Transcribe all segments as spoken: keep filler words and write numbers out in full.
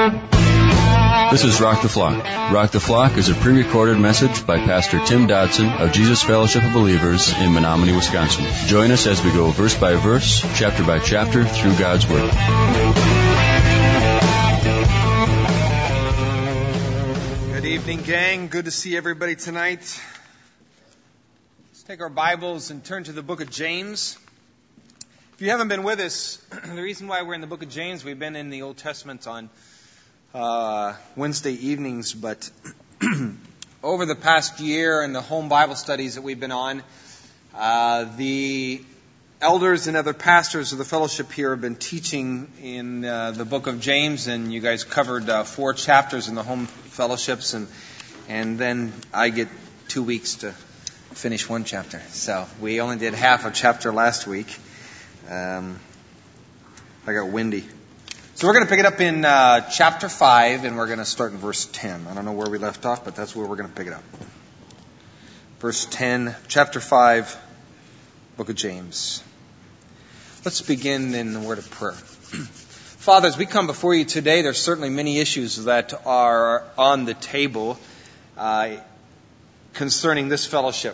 This is Rock the Flock. Rock the Flock is a pre-recorded message by Pastor Tim Dodson of Jesus Fellowship of Believers in Menominee, Wisconsin. Join us as we go verse by verse, chapter by chapter through God's Word. Good evening, gang. Good to see everybody tonight. Let's take our Bibles and turn to the book of James. If you haven't been with us, the reason why we're in the book of James, we've been in the Old Testament on uh, Wednesday evenings, but over the past year and the home Bible studies that we've been on, uh, the elders and other pastors of the fellowship here have been teaching in uh, the book of James, and you guys covered uh, four chapters in the home fellowships, and and then I get two weeks to finish one chapter. So we only did half a chapter last week. Um, I got windy. So we're going to pick it up in uh, chapter five, and we're going to start in verse ten. I don't know where we left off, but that's where we're going to pick it up. Verse ten, chapter five, book of James. Let's begin in the word of prayer. Father, as we come before you today, there's certainly many issues that are on the table uh, concerning this fellowship.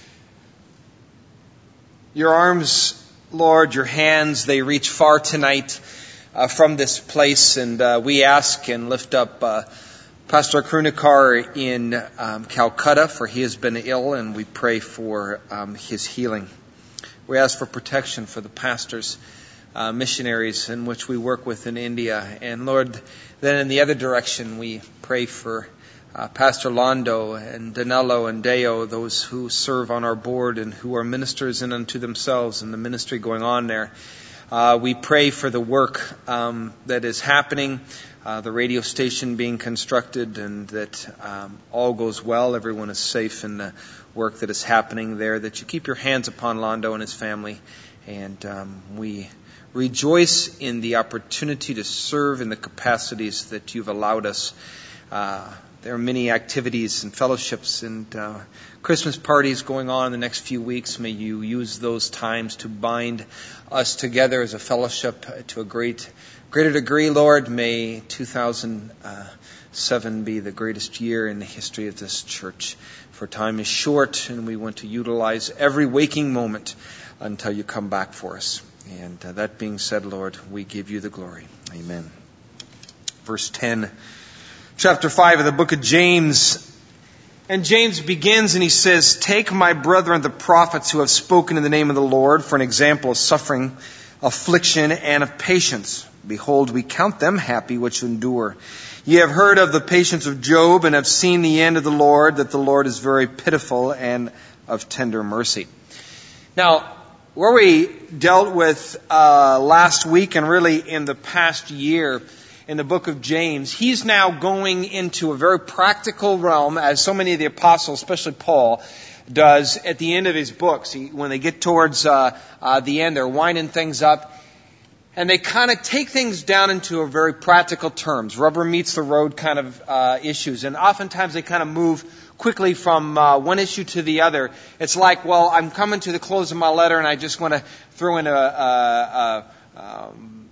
Your arms, Lord, your hands, they reach far tonight uh, from this place, and uh, we ask and lift up uh, Pastor Krunikar in um, Calcutta, for he has been ill, and we pray for um, his healing. We ask for protection for the pastors, uh, missionaries in which we work with in India. And Lord, then in the other direction, we pray for uh, Pastor Londo and Danilo and Deo, those who serve on our board and who are ministers in unto themselves and the ministry going on there. Uh, we pray for the work um, that is happening, uh, the radio station being constructed, and that um, all goes well, everyone is safe in the work that is happening there, that you keep your hands upon Londo and his family, and um, we rejoice in the opportunity to serve in the capacities that you've allowed us. Uh, there are many activities and fellowships and uh, Christmas parties going on in the next few weeks. May you use those times to bind us together as a fellowship to a great, greater degree, Lord. May two thousand seven be the greatest year in the history of this church. For time is short, and we want to utilize every waking moment until you come back for us. And uh, that being said, Lord, we give you the glory. Amen. Verse ten, chapter five of the book of James. And James begins and he says, "Take my brethren the prophets who have spoken in the name of the Lord for an example of suffering, affliction, and of patience. Behold, we count them happy which endure. Ye have heard of the patience of Job, and have seen the end of the Lord, that the Lord is very pitiful and of tender mercy." Now, where we dealt with uh, last week and really in the past year in the book of James, he's now going into a very practical realm, as so many of the apostles, especially Paul, does at the end of his books. He, when they get towards uh, uh, the end, they're winding things up. And they kind of take things down into a very practical terms, rubber meets the road kind of uh, issues. And oftentimes they kind of move quickly from uh, one issue to the other. It's like, well, I'm coming to the close of my letter, and I just want to throw in a, a, a, um,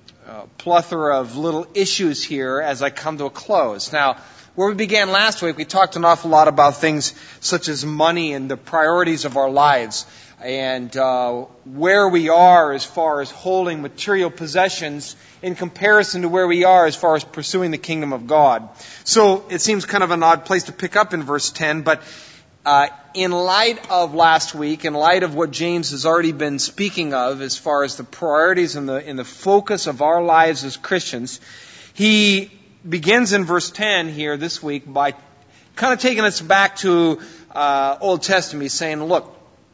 a plethora of little issues here as I come to a close. Now, where we began last week, we talked an awful lot about things such as money and the priorities of our lives, and uh, where we are as far as holding material possessions in comparison to where we are as far as pursuing the kingdom of God. So it seems kind of an odd place to pick up in verse ten, but uh, in light of last week, in light of what James has already been speaking of as far as the priorities and the, and the focus of our lives as Christians, he begins in verse ten here this week by kind of taking us back to uh, Old Testament. He's saying, look,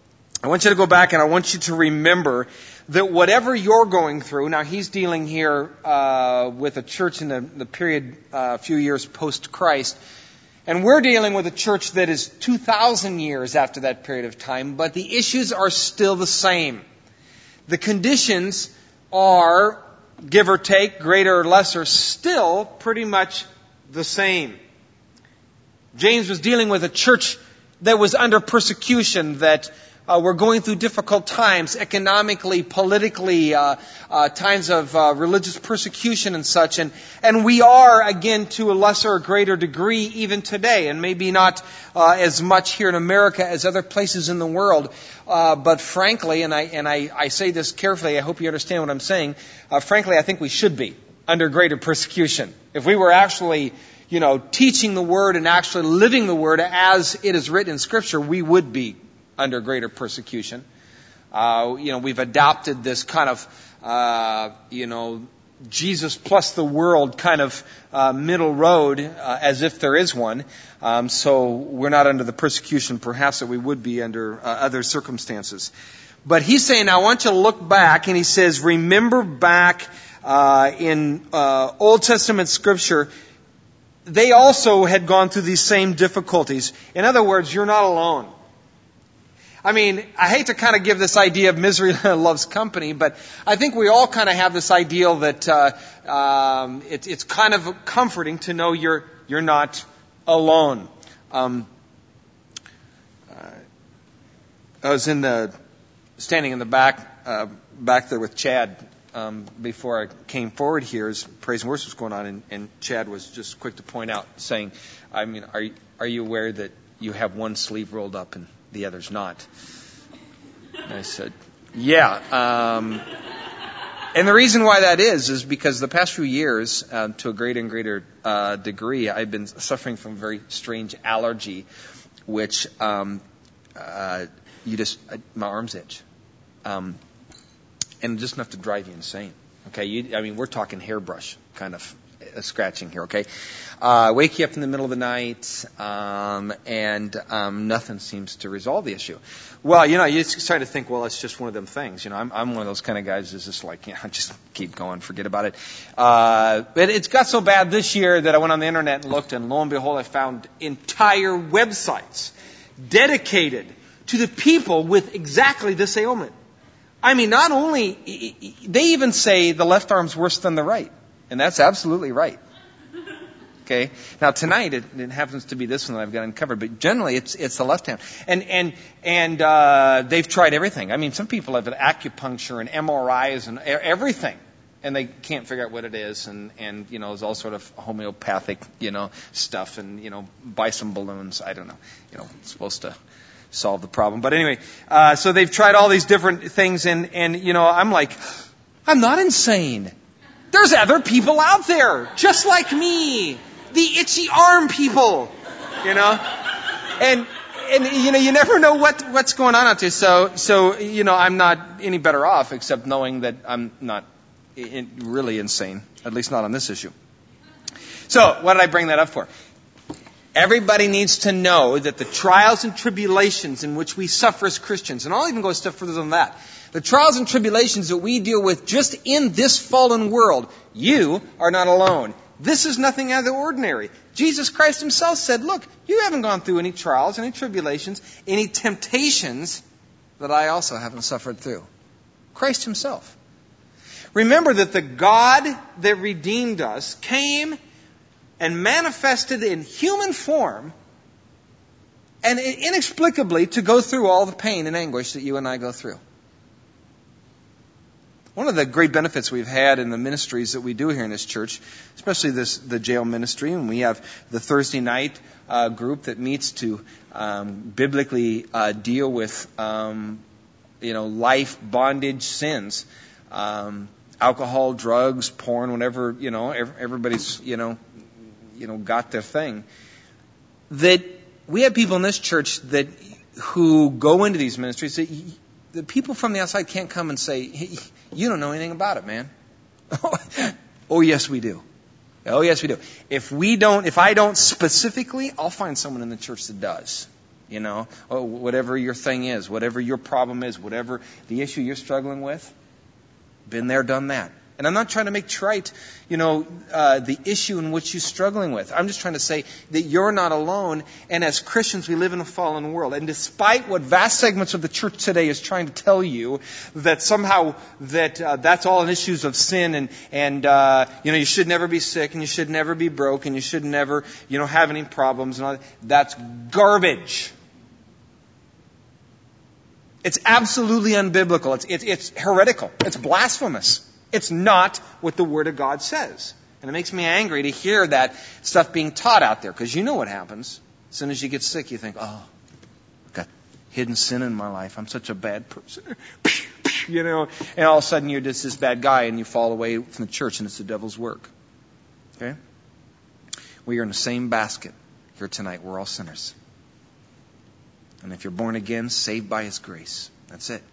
I want you to go back and I want you to remember that whatever you're going through, now he's dealing here uh, with a church in the, the period a uh, few years post-Christ, and we're dealing with a church that is two thousand years after that period of time, but the issues are still the same. The conditions are, give or take, greater or lesser, still pretty much the same. James was dealing with a church that was under persecution, that Uh, we're going through difficult times, economically, politically, uh, uh, times of uh, religious persecution and such. And, and we are, again, to a lesser or greater degree even today, and maybe not uh, as much here in America as other places in the world. Uh, but frankly, and I and I, I say this carefully, I hope you understand what I'm saying, uh, frankly, I think we should be under greater persecution. If we were actually, you know, teaching the Word and actually living the Word as it is written in Scripture, we would be under greater persecution. Uh, you know, we've adopted this kind of, uh, you know, Jesus plus the world kind of uh, middle road, uh, as if there is one. Um, so we're not under the persecution, perhaps, that we would be under uh, other circumstances. But he's saying, I want you to look back, and he says, remember back uh, in uh, Old Testament Scripture, they also had gone through these same difficulties. In other words, you're not alone. I mean, I hate to kind of give this idea of misery loves company, but I think we all kind of have this ideal that uh, um, it, it's kind of comforting to know you're you're not alone. Um, uh, I was in the standing in the back uh, back there with Chad um, before I came forward here as praise and worship was going on, and, and Chad was just quick to point out, saying, "I mean, are you, are you aware that you have one sleeve rolled up and the other's not?" And I said, yeah. Um, and the reason why that is, is because the past few years, uh, to a greater and greater uh, degree, I've been suffering from a very strange allergy, which um, uh, you just, uh, my arms itch. Um, and just enough to drive you insane. Okay, you, I mean, we're talking hairbrush kind of scratching here, okay? Uh, wake you up in the middle of the night, um, and um, nothing seems to resolve the issue. Well, you know, you start to think, well, it's just one of them things. You know, I'm, I'm one of those kind of guys that's just like, you know, just keep going, forget about it. Uh, but it's got so bad this year that I went on the internet and looked, and lo and behold, I found entire websites dedicated to the people with exactly this ailment. I mean, not only, they even say the left arm's worse than the right. And that's absolutely right. Okay. Now tonight it, it happens to be this one that I've got uncovered, but generally it's it's the left hand. And and and uh, they've tried everything. I mean, some people have acupuncture and M R Is and everything, and they can't figure out what it is. And and you know, there's all sort of homeopathic, you know, stuff, and you know, buy some balloons. I don't know. You know, it's supposed to solve the problem. But anyway, uh, so they've tried all these different things, and and you know, I'm like, I'm not insane. There's other people out there, just like me. The itchy arm people, you know? And, and, you know, you never know what, what's going on out there. So, so, you know, I'm not any better off except knowing that I'm not in, really insane, at least not on this issue. So, what did I bring that up for? Everybody needs to know that the trials and tribulations in which we suffer as Christians, and I'll even go a step further than that, the trials and tribulations that we deal with just in this fallen world, you are not alone. This is nothing out of the ordinary. Jesus Christ himself said, look, you haven't gone through any trials, any tribulations, any temptations that I also haven't suffered through. Christ himself. Remember that the God that redeemed us came and manifested in human form and inexplicably to go through all the pain and anguish that you and I go through. One of the great benefits we've had in the ministries that we do here in this church, especially this the jail ministry, and we have the Thursday night uh, group that meets to um, biblically uh, deal with um, you know life bondage sins, um, alcohol, drugs, porn, whatever you know everybody's you know you know got their thing. That we have people in this church that who go into these ministries that. The people from the outside can't come and say, hey, you don't know anything about it, man. Oh, yes, we do. Oh, yes, we do. If we don't, if I don't specifically, I'll find someone in the church that does. You know, oh, whatever your thing is, whatever your problem is, whatever the issue you're struggling with, been there, done that. And I'm not trying to make trite, you know, uh, the issue in which you're struggling with. I'm just trying to say that you're not alone. And as Christians, we live in a fallen world. And despite what vast segments of the church today is trying to tell you, that somehow that uh, that's all in issues of sin, and and uh, you know you should never be sick, and you should never be broke, and you should never you know have any problems, and all that. That's garbage. It's absolutely unbiblical. It's, it's, it's heretical. It's blasphemous. It's not what the Word of God says. And it makes me angry to hear that stuff being taught out there, because you know what happens. As soon as you get sick, you think, oh, I've got hidden sin in my life. I'm such a bad person. You know, and all of a sudden you're just this bad guy and you fall away from the church, and it's the devil's work. Okay? We are in the same basket here tonight. We're all sinners. And if you're born again, saved by His grace. That's it.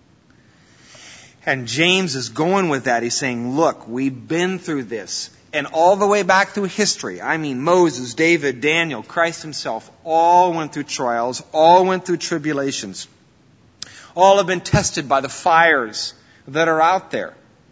And James is going with that. He's saying, look, we've been through this. And all the way back through history. I mean, Moses, David, Daniel, Christ Himself, all went through trials, all went through tribulations. All have been tested by the fires that are out there.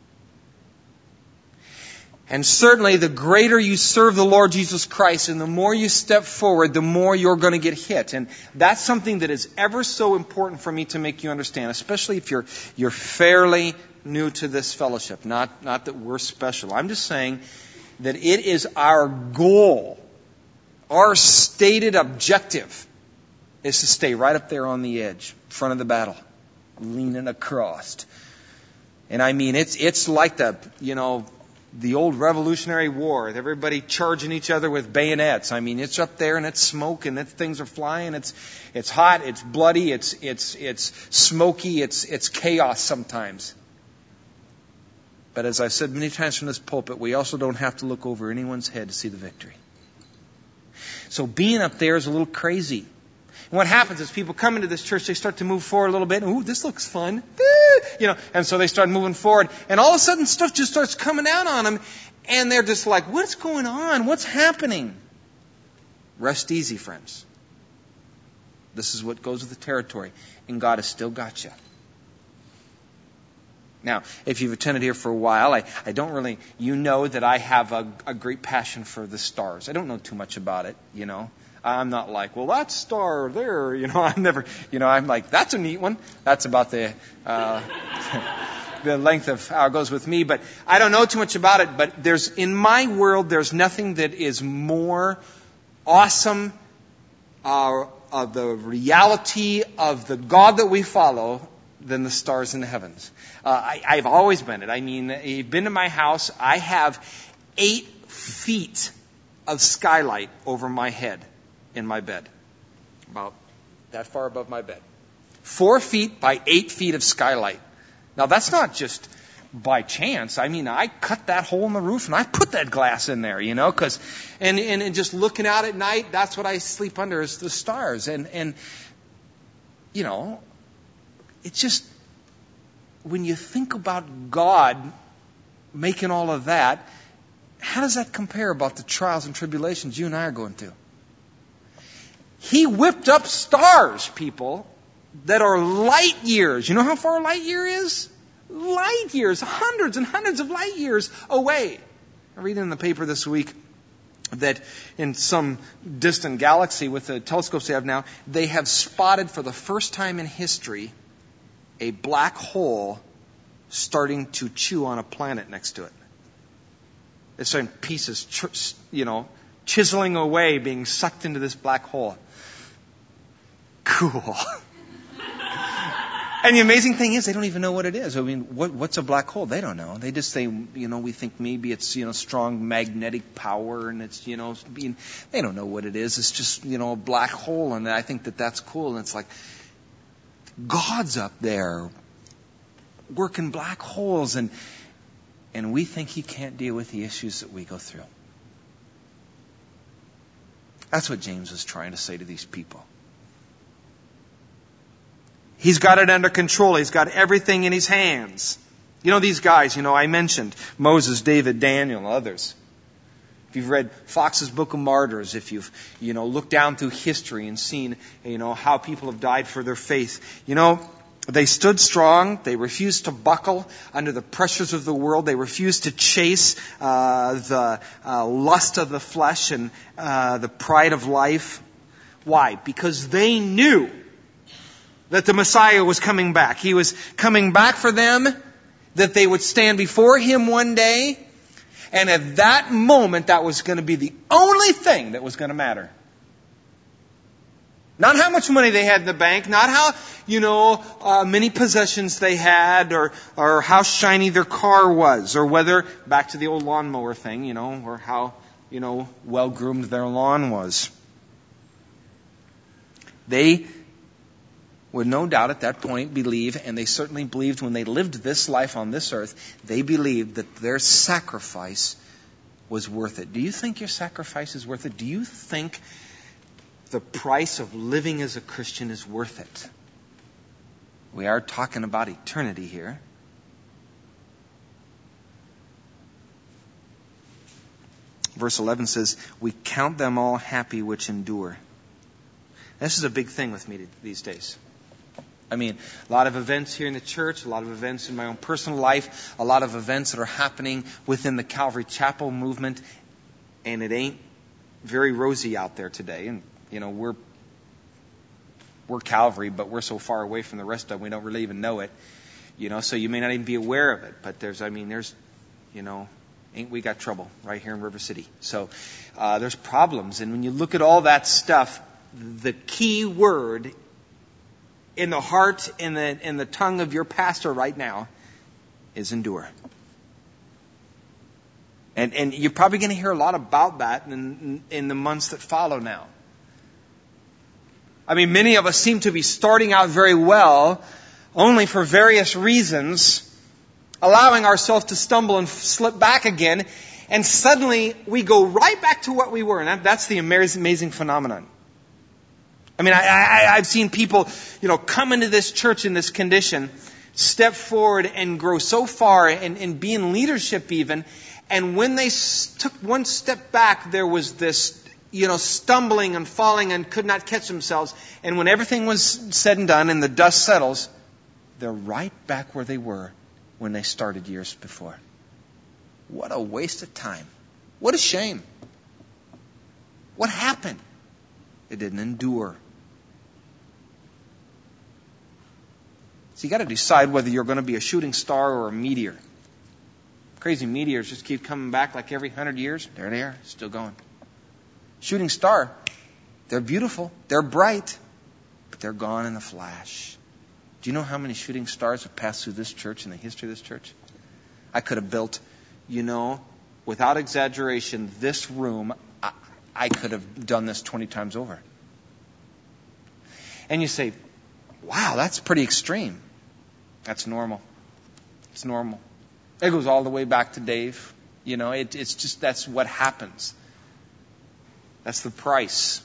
And certainly the greater you serve the Lord Jesus Christ and the more you step forward, the more you're going to get hit. And that's something that is ever so important for me to make you understand, especially if you're you're fairly new to this fellowship. Not, not that we're special. I'm just saying that it is our goal, our stated objective, is to stay right up there on the edge, in front of the battle, leaning across. And I mean, it's it's like the, you know, the old Revolutionary War, everybody charging each other with bayonets. I mean, it's up there and it's smoke and it's, things are flying. It's it's hot, it's bloody, it's it's it's smoky, it's it's chaos sometimes. But as I've said many times from this pulpit, we also don't have to look over anyone's head to see the victory. So being up there is a little crazy. And what happens is people come into this church, they start to move forward a little bit. Ooh, this looks fun. You know, and so they start moving forward. And all of a sudden stuff just starts coming out on them. And they're just like, what's going on? What's happening? Rest easy, friends. This is what goes with the territory. And God has still got you. Now, if you've attended here for a while, I, I don't really, you know that I have a, a great passion for the stars. I don't know too much about it, you know. I'm not like, well, that star there, you know, I'm never, you know, I'm like, that's a neat one. That's about the, uh, the length of how it goes with me. But I don't know too much about it. But there's, in my world, there's nothing that is more awesome, uh, of the reality of the God that we follow than the stars in the heavens. Uh, I, I've always been it. I mean, you've been to my house. I have eight feet of skylight over my head. In my bed. About that far above my bed. Four feet by eight feet of skylight. Now that's not just by chance. I mean, I cut that hole in the roof and I put that glass in there, you know, cause, and, and, and just looking out at night, that's what I sleep under is the stars. And, and, you know, it's just, when you think about God making all of that, how does that compare about the trials and tribulations you and I are going through? He whipped up stars, people, that are light years. You know how far a light year is? Light years, hundreds and hundreds of light years away. I read in the paper this week that in some distant galaxy with the telescopes they have now, they have spotted for the first time in history a black hole starting to chew on a planet next to it. It's starting pieces, you know, chiseling away, being sucked into this black hole. Cool. And the amazing thing is, they don't even know what it is. I mean, what, what's a black hole? They don't know. They just say, you know, we think maybe it's, you know, strong magnetic power and it's, you know, being, they don't know what it is. It's just, you know, a black hole. And I think that that's cool. And it's like, God's up there working black holes. And, and we think He can't deal with the issues that we go through. That's what James was trying to say to these people. He's got it under control. He's got everything in His hands. You know, these guys, you know, I mentioned Moses, David, Daniel, others. If you've read Fox's Book of Martyrs, if you've, you know, looked down through history and seen, you know, how people have died for their faith, you know, they stood strong. They refused to buckle under the pressures of the world. They refused to chase uh, the uh, lust of the flesh and uh, the pride of life. Why? Because they knew that the Messiah was coming back. He was coming back for them, that they would stand before Him one day. And at that moment, that was going to be the only thing that was going to matter. Not how much money they had in the bank, not how, you know, uh, many possessions they had, or, or how shiny their car was, or whether, back to the old lawnmower thing, you know, or how, you know, well groomed their lawn was. They would no doubt at that point believe, and they certainly believed when they lived this life on this earth, they believed that their sacrifice was worth it. Do you think your sacrifice is worth it? Do you think the price of living as a Christian is worth it? We are talking about eternity here. Verse eleven says, we count them all happy which endure. This is a big thing with me these days. I mean, a lot of events here in the church, a lot of events in my own personal life, a lot of events that are happening within the Calvary Chapel movement, and it ain't very rosy out there today. And, you know, we're we're Calvary, but we're so far away from the rest of them, we don't really even know it. You know, so you may not even be aware of it. But there's, I mean, there's, you know, ain't we got trouble right here in River City. So uh, there's problems. And when you look at all that stuff, the key word in the heart and the, in the tongue of your pastor right now is endure. And, and you're probably going to hear a lot about that in, in the months that follow now. I mean, many of us seem to be starting out very well, only for various reasons, allowing ourselves to stumble and slip back again, and suddenly we go right back to what we were. And that, that's the amazing, amazing phenomenon. I mean, I, I, I've seen people, you know, come into this church in this condition, step forward and grow so far and, and be in leadership even. And when they took one step back, there was this, you know, stumbling and falling and could not catch themselves. And when everything was said and done and the dust settles, they're right back where they were when they started years before. What a waste of time. What a shame. What happened? It didn't endure. So you got to decide whether you're going to be a shooting star or a meteor. Crazy meteors just keep coming back like every hundred years. There they are, still going. Shooting star, they're beautiful, they're bright, but they're gone in a flash. Do you know how many shooting stars have passed through this church in the history of this church? I could have built, you know, without exaggeration, this room, I, I could have done this twenty times over. And you say, wow, that's pretty extreme. That's normal. It's normal. It goes all the way back to Dave. You know, it, it's just, that's what happens. That's the price.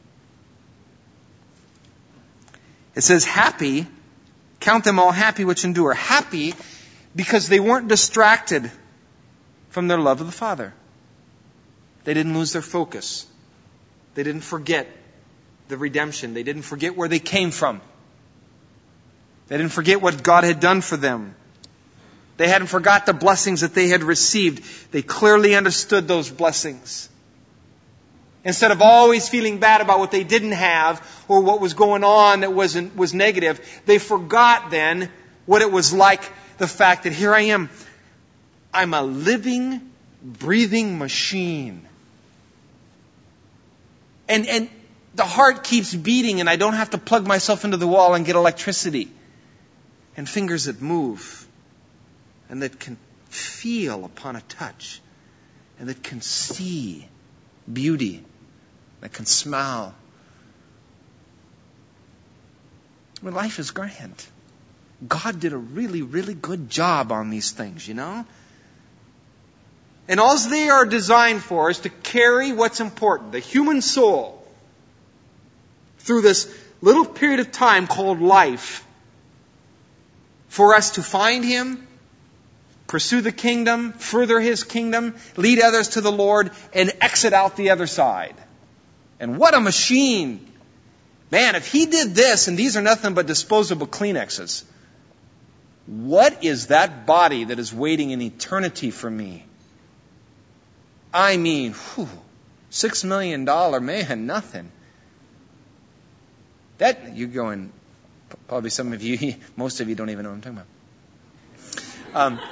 It says, happy, count them all happy which endure. Happy because they weren't distracted from their love of the Father. They didn't lose their focus. They didn't forget the redemption. They didn't forget where they came from. They didn't forget what God had done for them. They hadn't forgot the blessings that they had received. They clearly understood those blessings. Instead of always feeling bad about what they didn't have or what was going on that wasn't, was negative, they forgot then what it was like, the fact that here I am. I'm a living, breathing machine. And, and the heart keeps beating and I don't have to plug myself into the wall and get electricity. And fingers that move and that can feel upon a touch and that can see beauty, that can smile. I mean, life is grand. God did a really, really good job on these things, you know? And all they are designed for is to carry what's important, the human soul, through this little period of time called life, for us to find Him, pursue the kingdom, further His kingdom, lead others to the Lord, and exit out the other side. And what a machine! Man, if He did this, and these are nothing but disposable Kleenexes, what is that body that is waiting in eternity for me? I mean, whew, six million dollars, man, nothing. That, you're going, probably some of you, most of you don't even know what I'm talking about. Um,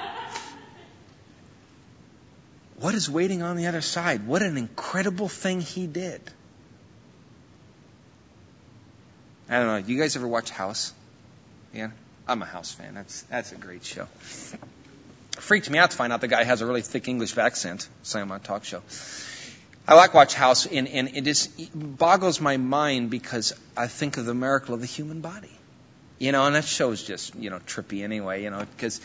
what is waiting on the other side? What an incredible thing He did. I don't know. You guys ever watch House? Yeah? I'm a House fan. That's that's a great show. Freaked me out to find out the guy has a really thick English accent. Saying on a talk show. I like watch House, and, and it just boggles my mind because I think of the miracle of the human body. You know, and that show's just, you know, trippy anyway, you know, because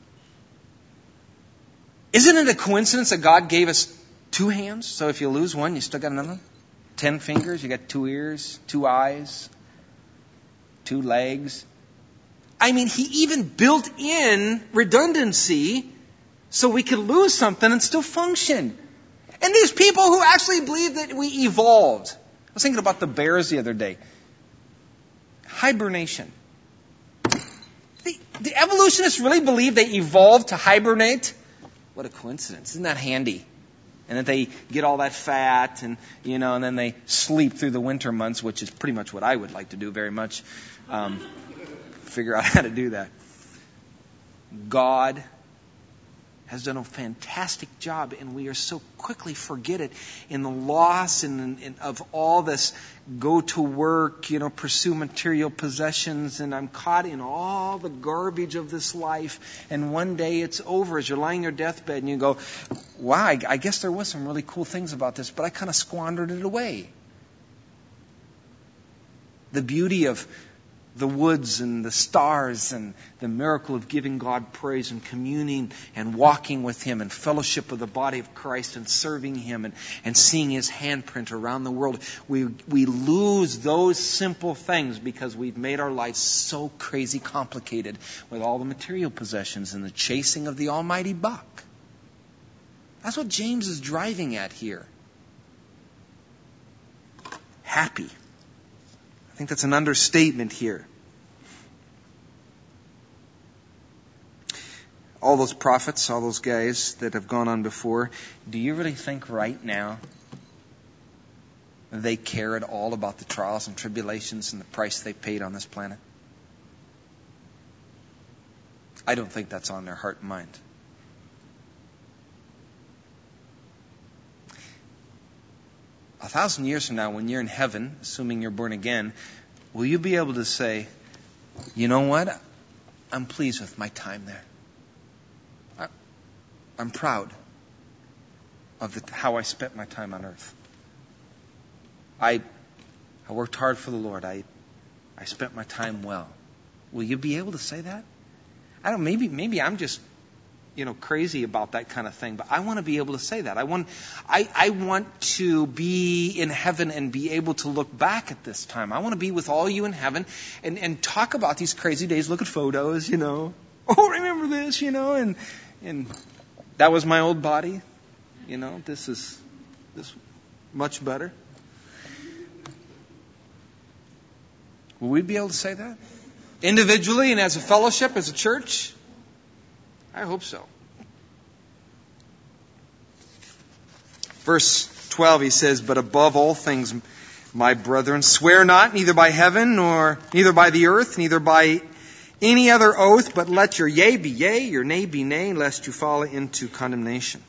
isn't it a coincidence that God gave us two hands? So if you lose one, you still got another one? Ten fingers, you got two ears, two eyes, two legs. I mean, He even built in redundancy so we could lose something and still function. And these people who actually believe that we evolved. I was thinking about the bears the other day. Hibernation. The, the evolutionists really believe they evolved to hibernate? What a coincidence. Isn't that handy? And that they get all that fat and, you know, and then they sleep through the winter months, which is pretty much what I would like to do very much. Um, figure out how to do that. God has done a fantastic job, and we are so quickly forget it in the loss and, and of all this go to work, you know, pursue material possessions, and I'm caught in all the garbage of this life, and one day it's over as you're lying on your deathbed and you go, wow, I, I guess there was some really cool things about this, but I kind of squandered it away. The beauty of the woods and the stars and the miracle of giving God praise and communing and walking with Him and fellowship with the body of Christ and serving Him and, and seeing His handprint around the world. We, we lose those simple things because we've made our lives so crazy complicated with all the material possessions and the chasing of the almighty buck. That's what James is driving at here. Happy. I think that's an understatement here. All those prophets, all those guys that have gone on before, do you really think right now they care at all about the trials and tribulations and the price they paid on this planet? I don't think that's on their heart and mind. A thousand years from now, when you're in heaven, assuming you're born again, will you be able to say, you know what? I'm pleased with my time there. I, I'm proud of the, how I spent my time on earth. I, I worked hard for the Lord. I, I spent my time well. Will you be able to say that? I don't. Maybe, maybe I'm just, you know, crazy about that kind of thing. But I want to be able to say that. I want, I, I want to be in heaven and be able to look back at this time. I want to be with all you in heaven and, and talk about these crazy days. Look at photos, you know. Oh, remember this, you know, and and that was my old body. You know, this is this much better. Will we be able to say that individually and as a fellowship, as a church? I hope so. Verse twelve, he says, but above all things, my brethren, swear not, neither by heaven, nor neither by the earth, neither by any other oath, but let your yea be yea, your nay be nay, lest you fall into condemnation.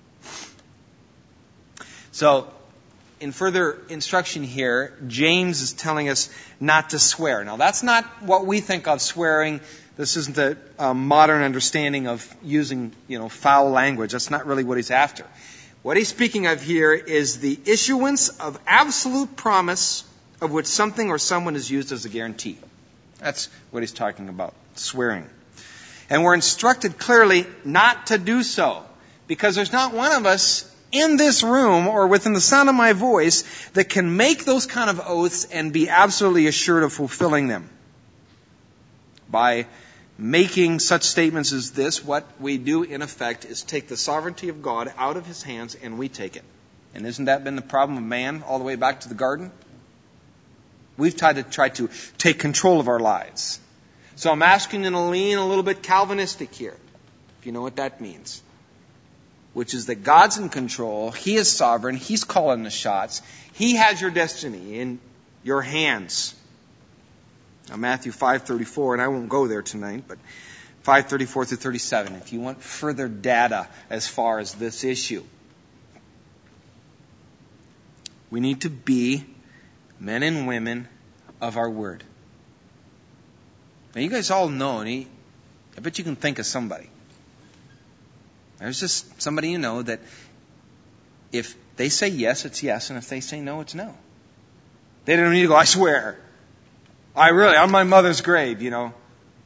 So, in further instruction here, James is telling us not to swear. Now, that's not what we think of swearing. This isn't the uh, modern understanding of using, you know, foul language. That's not really what he's after. What he's speaking of here is the issuance of absolute promise of which something or someone is used as a guarantee. That's what he's talking about, swearing. And we're instructed clearly not to do so, because there's not one of us in this room or within the sound of my voice that can make those kind of oaths and be absolutely assured of fulfilling them. By making such statements as this, what we do in effect is take the sovereignty of God out of His hands and we take it. And isn't that been the problem of man all the way back to the garden? We've tried to try to take control of our lives. So I'm asking you to lean a little bit Calvinistic here, if you know what that means. Which is that God's in control, He is sovereign, He's calling the shots, He has your destiny in your hands. Now, Matthew five thirty-four, and I won't go there tonight, but five thirty-four through thirty-seven, if you want further data as far as this issue. We need to be men and women of our word. Now, you guys all know, and he, I bet you can think of somebody. There's just somebody you know that if they say yes, it's yes, and if they say no, it's no. They don't need to go, I swear. I really, on my mother's grave, you know.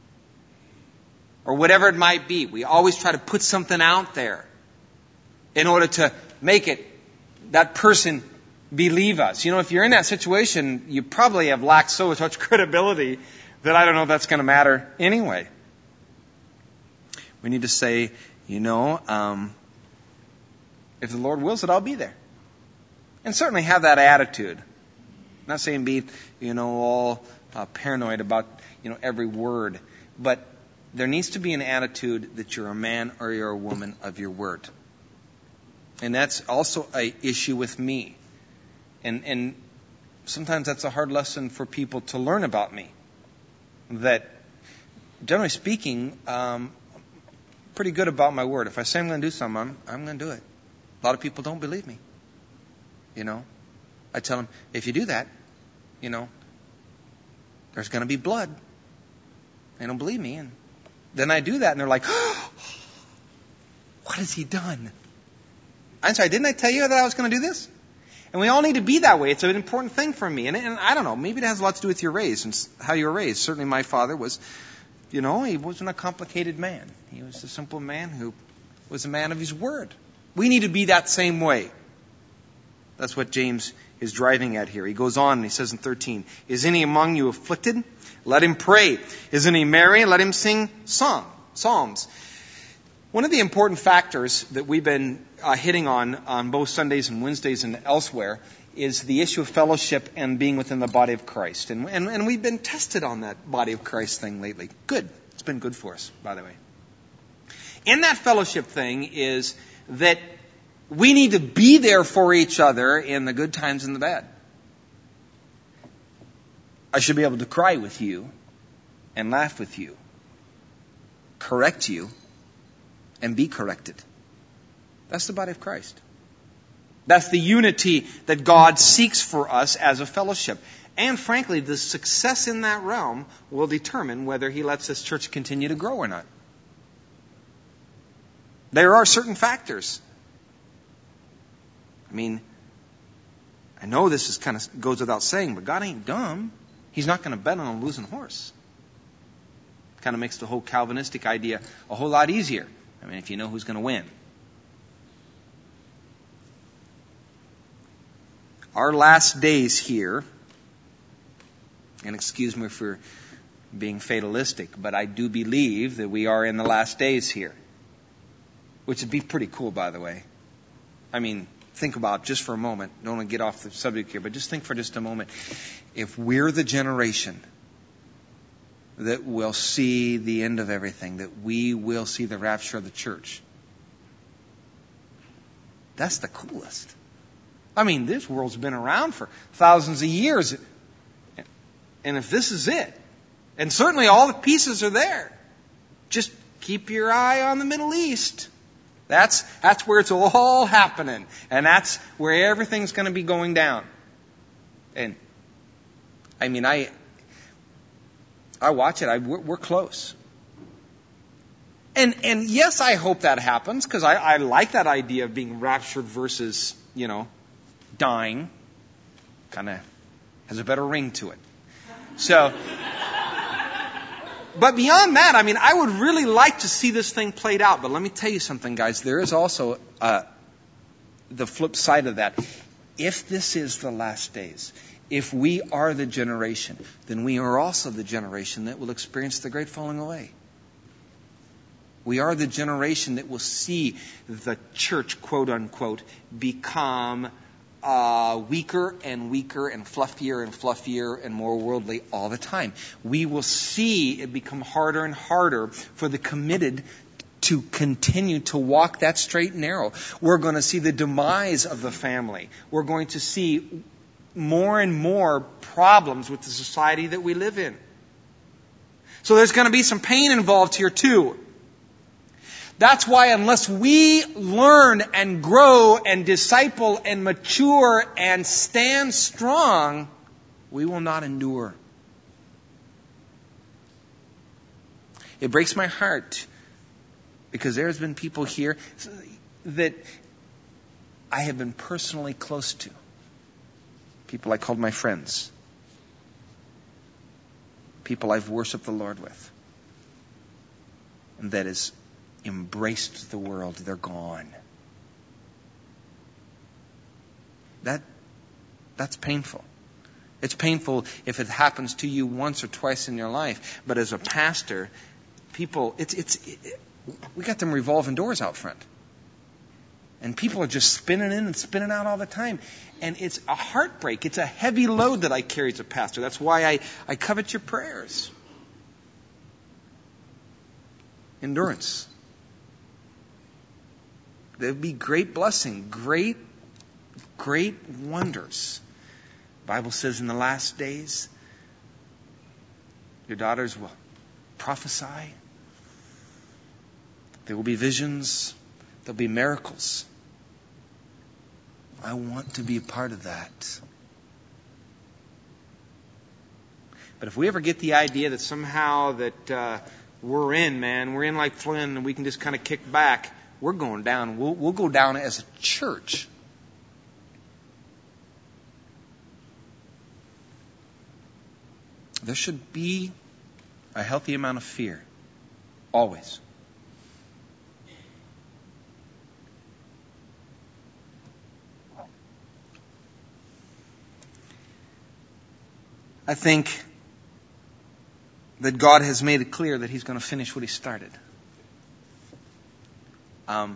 Or whatever it might be. We always try to put something out there in order to make it, that person believe us. You know, if you're in that situation, you probably have lacked so much credibility that I don't know if that's going to matter anyway. We need to say, you know, um, if the Lord wills it, I'll be there. And certainly have that attitude. I'm not saying be, you know, all uh, paranoid about, you know, every word. But there needs to be an attitude that you're a man or you're a woman of your word. And that's also an issue with me. And, and sometimes that's a hard lesson for people to learn about me. That, generally speaking, um, pretty good about my word. If I say I'm going to do something, I'm, I'm going to do it. A lot of people don't believe me. You know, I tell them, if you do that, you know, there's going to be blood. They don't believe me. And then I do that, and they're like, oh, what has he done? I'm sorry, didn't I tell you that I was going to do this? And we all need to be that way. It's an important thing for me. And, and I don't know, maybe it has a lot to do with your raise and how you were raised. Certainly my father was, you know, he wasn't a complicated man. He was a simple man who was a man of his word. We need to be that same way. That's what James is driving at here. He goes on and he says in thirteen, is any among you afflicted? Let him pray. Is any merry? Let him sing song, psalms. One of the important factors that we've been uh, hitting on on both Sundays and Wednesdays and elsewhere is the issue of fellowship and being within the body of Christ. And, and, and we've been tested on that body of Christ thing lately. Good. It's been good for us, by the way. In that fellowship thing is that we need to be there for each other in the good times and the bad. I should be able to cry with you and laugh with you, correct you, and be corrected. That's the body of Christ. That's the unity that God seeks for us as a fellowship. And frankly, the success in that realm will determine whether He lets this church continue to grow or not. There are certain factors. I mean, I know this is kind of goes without saying, but God ain't dumb. He's not going to bet on a losing horse. Kind of makes the whole Calvinistic idea a whole lot easier. I mean, if you know who's going to win. Our last days here, and excuse me for being fatalistic, but I do believe that we are in the last days here. Which would be pretty cool, by the way. I mean, think about it just for a moment. Don't want to get off the subject here, but just think for just a moment. If we're the generation that will see the end of everything, that we will see the rapture of the church, that's the coolest. I mean, this world's been around for thousands of years. And if this is it, and certainly all the pieces are there, just keep your eye on the Middle East. That's, that's where it's all happening. And that's where everything's going to be going down. And, I mean, I, I watch it. I, we're, we're close. And, and yes, I hope that happens, because I, I like that idea of being raptured versus, you know, dying. Kind of has a better ring to it. So, but beyond that, I mean, I would really like to see this thing played out. But let me tell you something, guys. There is also uh, the flip side of that. If this is the last days, if we are the generation, then we are also the generation that will experience the great falling away. We are the generation that will see the church, quote unquote, become Uh, weaker and weaker and fluffier and fluffier and more worldly all the time. We will see it become harder and harder for the committed to continue to walk that straight and narrow. We're going to see the demise of the family. We're going to see more and more problems with the society that we live in. So there's going to be some pain involved here too. That's why unless we learn and grow and disciple and mature and stand strong, we will not endure It breaks my heart because there's been people here that I have been personally close to. People I called my friends. People I've worshiped the Lord with. And that has embraced the world. They're gone. That, that's painful. It's painful if it happens to you once or twice in your life. But as a pastor, people, it's, it's, it, we got them revolving doors out front. And people are just spinning in and spinning out all the time. And it's a heartbreak. It's a heavy load that I carry as a pastor. That's why I, I covet your prayers. Endurance. There would be great blessing, great, great wonders. The Bible says in the last days, your daughters will prophesy. There will be visions. There'll be miracles. I want to be a part of that. But if we ever get the idea that somehow that uh, we're in, man, we're in like Flynn and we can just kind of kick back, we're going down. We'll, we'll go down as a church. There should be a healthy amount of fear. Always. I think that God has made it clear that He's going to finish what He started. Um,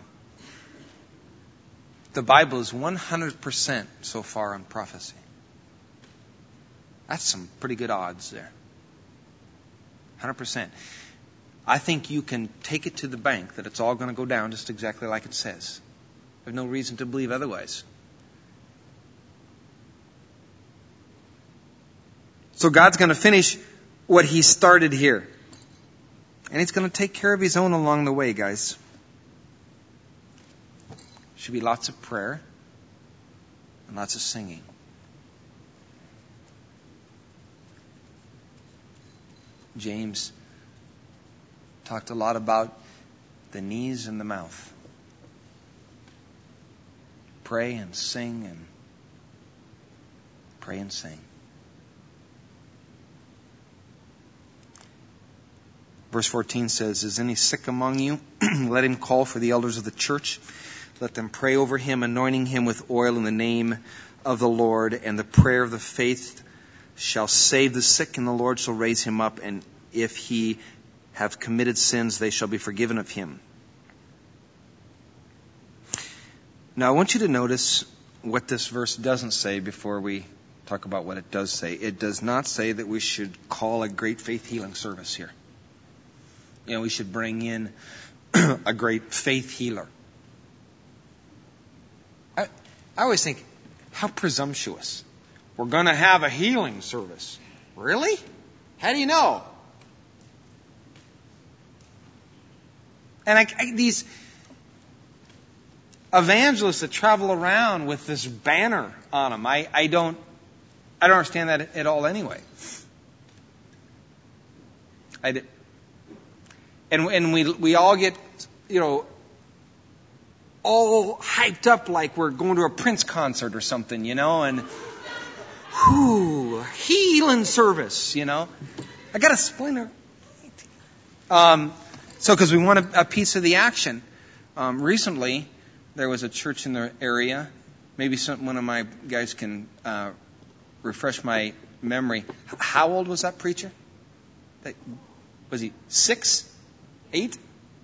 the Bible is one hundred percent so far on prophecy. That's some pretty good odds there. one hundred percent. I think you can take it to the bank that it's all going to go down just exactly like it says. There's no reason to believe otherwise. So God's going to finish what He started here. And He's going to take care of His own along the way, guys. Should be lots of prayer and lots of singing. James talked a lot about the knees and the mouth. Pray and sing and pray and sing. Verse fourteen says, is any sick among you? Let him call for the elders of the church. Let them pray over him, anointing him with oil in the name of the Lord. And the prayer of the faith shall save the sick, and the Lord shall raise him up. And if he have committed sins, they shall be forgiven of him. Now, I want you to notice what this verse doesn't say before we talk about what it does say. It does not say that we should call a great faith healing service here. You know, we should bring in a great faith healer. I, I always think, how presumptuous. We're going to have a healing service. Really? How do you know? And I, I, these evangelists that travel around with this banner on them, I, I don't, I don't understand that at all anyway. I did. And, and we we all get, you know, all hyped up like we're going to a Prince concert or something, you know, and whoo, healing service, you know. I got a splinter. Um, so because we want a, a piece of the action. Um, recently, there was a church in the area. Maybe some, one of my guys can uh, refresh my memory. How old was that preacher? That, was he six? Eight?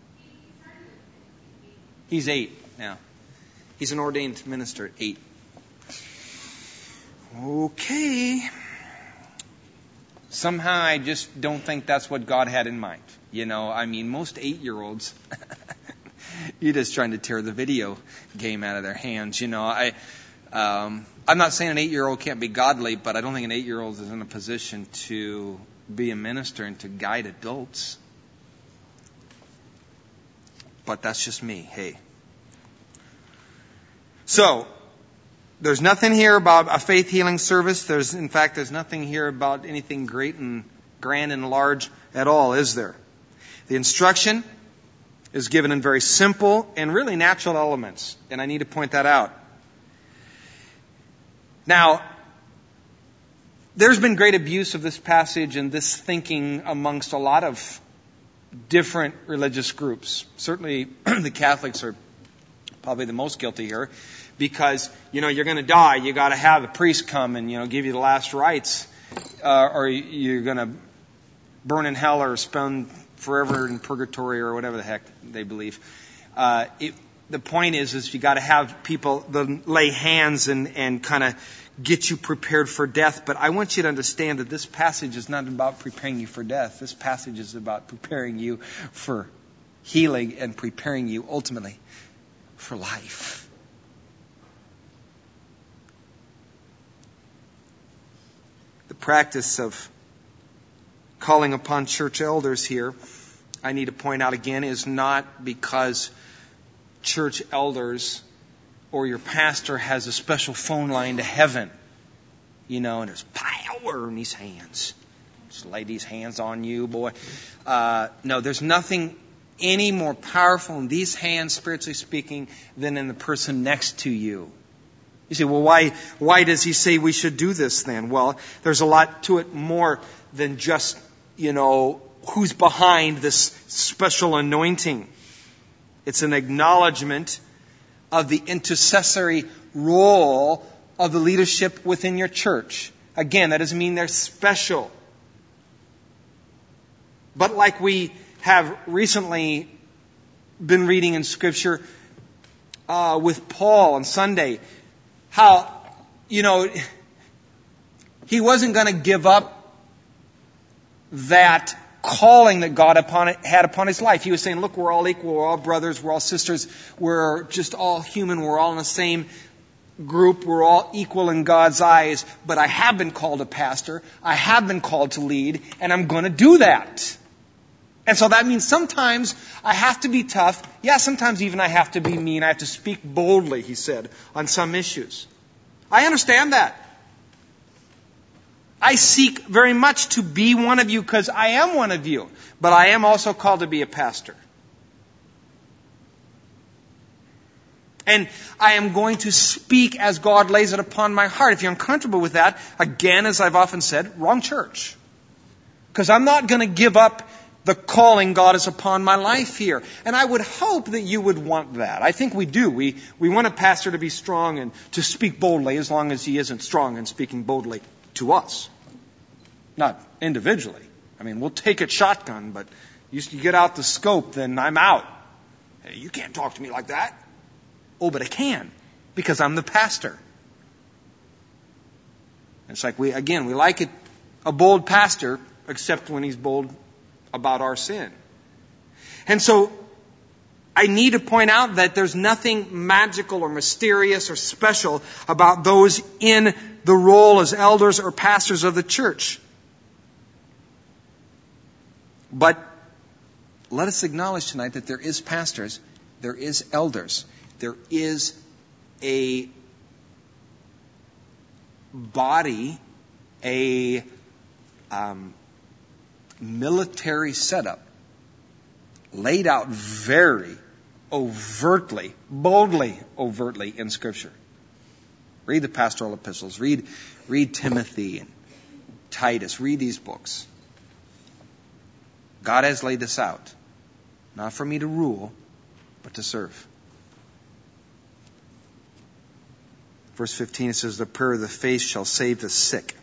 He's eight now. He's an ordained minister at eight. Okay. Somehow I just don't think that's what God had in mind. You know, I mean, most eight-year-olds, you're just trying to tear the video game out of their hands. You know, I, um, I'm not saying an eight-year-old can't be godly, but I don't think an eight-year-old is in a position to be a minister and to guide adults. But that's just me. Hey. So, there's nothing here about a faith healing service. There's, in fact, there's nothing here about anything great and grand and large at all, is there? The instruction is given in very simple and really natural elements, and I need to point that out. Now, there's been great abuse of this passage and this thinking amongst a lot of different religious groups. Certainly the Catholics are probably the most guilty here, because, you know, you're going to die, you got to have a priest come and, you know, give you the last rites, uh, or you're going to burn in hell or spend forever in purgatory or whatever the heck they believe. Uh, it, the point is, is you got to have people the, lay hands and, and kind of get you prepared for death. But I want you to understand that this passage is not about preparing you for death. This passage is about preparing you for healing and preparing you ultimately for life. The practice of calling upon church elders here, I need to point out again, is not because church elders or your pastor has a special phone line to heaven. You know, and there's power in these hands. Just lay these hands on you, boy. Uh, no, there's nothing any more powerful in these hands, spiritually speaking, than in the person next to you. You say, well, why, why does he say we should do this then? Well, there's a lot to it more than just, you know, who's behind this special anointing. It's an acknowledgement of the intercessory role of the leadership within your church. Again, that doesn't mean they're special. But like we have recently been reading in Scripture uh, with Paul on Sunday, how, you know, he wasn't going to give up that calling that God upon it, had upon his life. He was saying, look, we're all equal, we're all brothers, we're all sisters, we're just all human, we're all in the same group, we're all equal in God's eyes, but I have been called a pastor, I have been called to lead, and I'm going to do that. And so that means sometimes I have to be tough. Yeah, sometimes even I have to be mean. I have to speak boldly, he said, on some issues. I understand that. I seek very much to be one of you because I am one of you. But I am also called to be a pastor. And I am going to speak as God lays it upon my heart. If you're uncomfortable with that, again, as I've often said, wrong church. Because I'm not going to give up the calling God is upon my life here. And I would hope that you would want that. I think we do. We, we want a pastor to be strong and to speak boldly, as long as he isn't strong and speaking boldly to us. Not individually. I mean, we'll take it shotgun, but you get out the scope, then I'm out. Hey, you can't talk to me like that. Oh, but I can, because I'm the pastor. It's like, we again, we like it, a bold pastor, except when he's bold about our sin. And so, I need to point out that there's nothing magical or mysterious or special about those in the role as elders or pastors of the church. But let us acknowledge tonight that there is pastors, there is elders, there is a body, a um, military setup laid out very overtly, boldly overtly in Scripture. Read the pastoral epistles. Read, read Timothy and Titus. Read these books. God has laid this out, not for me to rule, but to serve. Verse fifteen, it says, the prayer of the faith shall save the sick.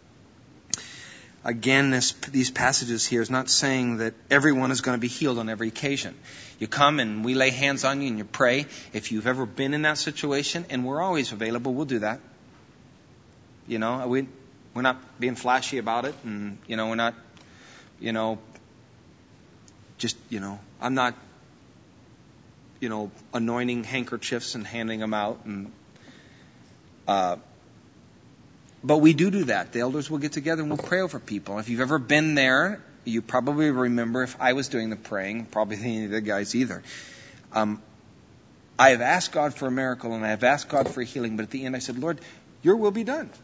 Again, this, these passages here is not saying that everyone is going to be healed on every occasion. You come and we lay hands on you and you pray. If you've ever been in that situation, and we're always available, we'll do that. You know, we, we're not being flashy about it, and, you know, we're not, you know, just, you know, I'm not, you know, anointing handkerchiefs and handing them out. And uh, but we do do that. The elders will get together and we'll pray over people. If you've ever been there, you probably remember, if I was doing the praying, probably any of the guys either. Um, I have asked God for a miracle and I have asked God for a healing, but at the end I said, Lord, your will be done.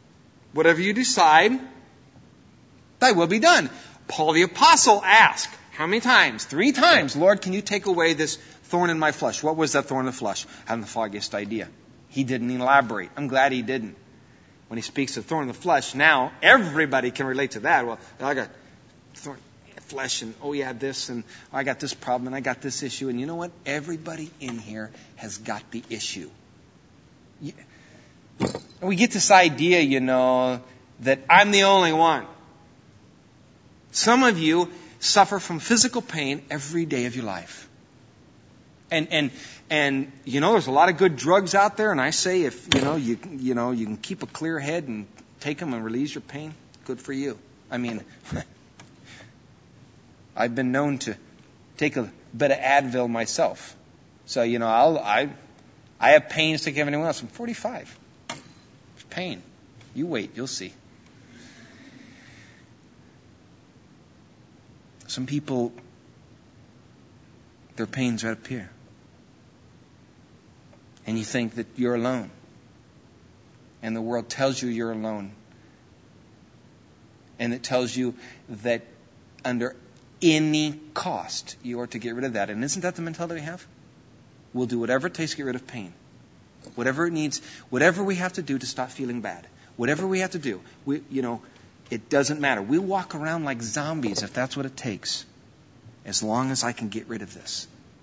Whatever you decide, thy will be done. Paul the Apostle asked, How many times? Three times. Lord, can you take away this thorn in my flesh? What was that thorn in the flesh? I haven't the foggiest idea. He didn't elaborate. I'm glad he didn't. When he speaks of thorn in the flesh, now everybody can relate to that. Well, I got thorn in the flesh, and oh yeah, this, and I got this problem, and I got this issue. And you know what? Everybody in here has got the issue. And we get this idea, you know, that I'm the only one. Some of you suffer from physical pain every day of your life. And and and you know, there's a lot of good drugs out there, and I say if you know you you know you can keep a clear head and take them and release your pain, good for you. I mean, I've been known to take a bit of Advil myself, so you know I'll I I have pain just like everyone else. I'm forty-five. It's pain. You wait, you'll see. Some people, their pain's right up here. And you think that you're alone. And the world tells you you're alone. And it tells you that under any cost you are to get rid of that. And isn't that the mentality we have? We'll do whatever it takes to get rid of pain. Whatever it needs, whatever we have to do to stop feeling bad. Whatever we have to do. We, you know, it doesn't matter. We'll walk around like zombies if that's what it takes. As long as I can get rid of this.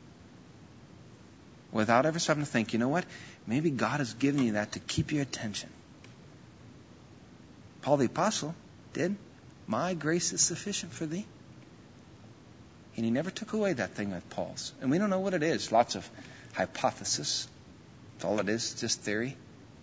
Without ever stopping to think, you know what? Maybe God has given you that to keep your attention. Paul the Apostle did. My grace is sufficient for thee. And he never took away that thing with Paul's. And we don't know what it is. Lots of hypothesis. That's all it is. It's just theory.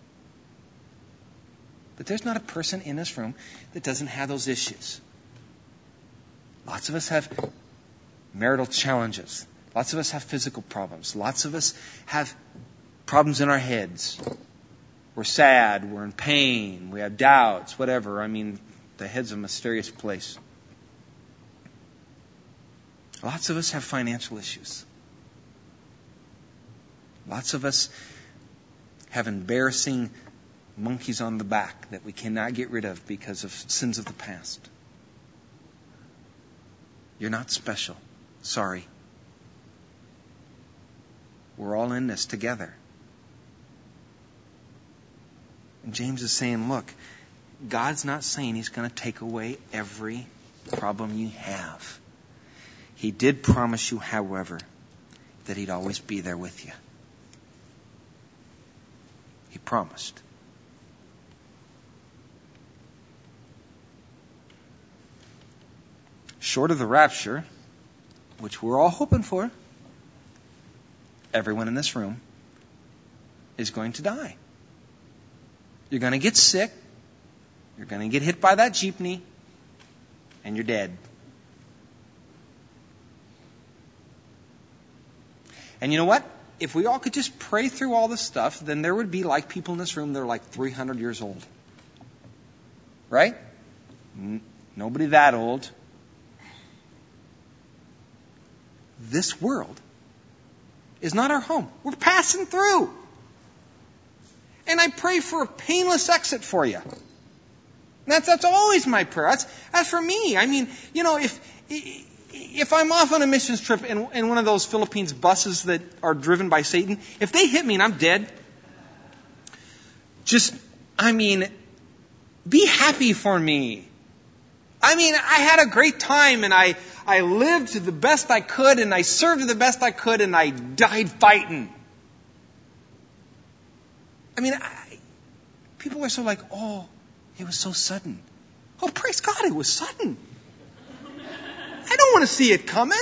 But there's not a person in this room that doesn't have those issues. Lots of us have marital challenges. Lots of us have physical problems. Lots of us have problems in our heads. We're sad. We're in pain. We have doubts. Whatever. I mean, the head's a mysterious place. Lots of us have financial issues. Lots of us have embarrassing monkeys on the back that we cannot get rid of because of sins of the past. You're not special. Sorry. We're all in this together. And James is saying, look, God's not saying He's going to take away every problem you have. He did promise you, however, that He'd always be there with you. He promised. Short of the rapture, which we're all hoping for, everyone in this room is going to die. You're going to get sick. You're going to get hit by that jeepney. And you're dead. And you know what? If we all could just pray through all this stuff, then there would be like people in this room that are like three hundred years old. Right? N- nobody that old. This world is not our home. We're passing through. And I pray for a painless exit for you. That's that's always my prayer. That's that's for me. I mean, you know, if if I'm off on a missions trip in, in one of those Philippines buses that are driven by Satan, if they hit me and I'm dead, just, I mean, be happy for me. I mean, I had a great time and I, I lived to the best I could and I served to the best I could and I died fighting. I mean, I, people are so like, oh, it was so sudden. Oh, praise God, it was sudden. I don't want to see it coming.